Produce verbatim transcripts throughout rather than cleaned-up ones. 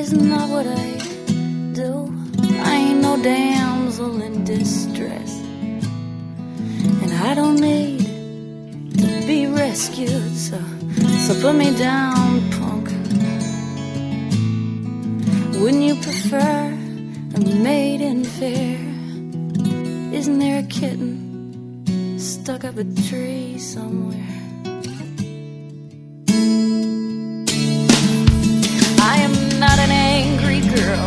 is not what I do. I ain't no damsel in distress, and I don't need to be rescued, so, so put me down, punk. Wouldn't you prefer a maiden fair? Isn't there a kitten stuck up a tree somewhere? I am not an angry girl,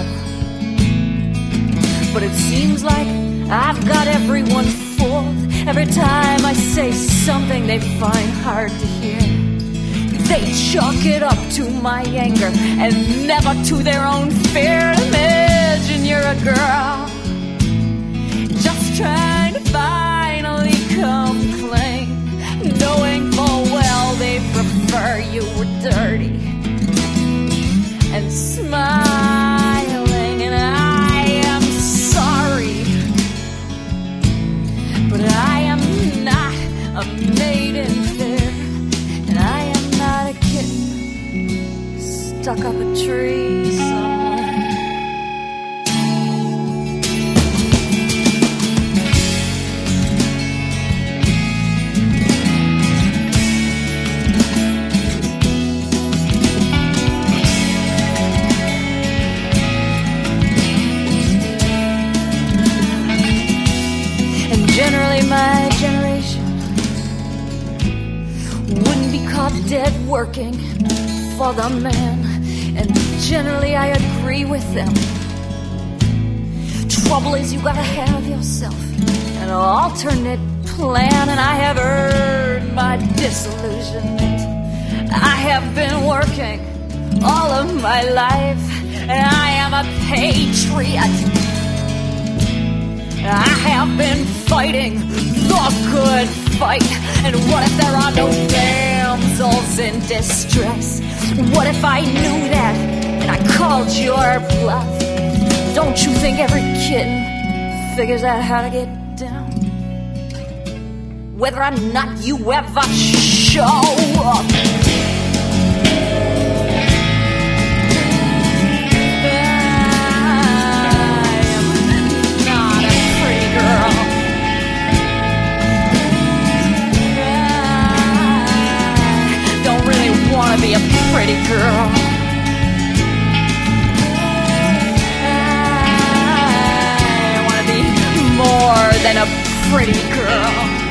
but it seems like I've got everyone fooled. Every time I say something they find hard to hear, they chalk it up to my anger and never to their own fear. Imagine you're a girl just trying to finally come clean, knowing full well they prefer you were dirty and smiling, and I am sorry, but I am not a maiden fair, and I am not a kitten stuck up a tree somewhere. Generally my generation wouldn't be caught dead working for the man, and generally I agree with them. Trouble is you gotta have yourself an alternate plan, and I have earned my disillusionment. I have been working all of my life, and I am a patriot. I have been fighting the good fight. And what if there are no damsels in distress? What if I knew that and I called your bluff? Don't you think every kitten figures out how to get down, whether or not you ever show up? Be a pretty girl. I wanna be more than a pretty girl.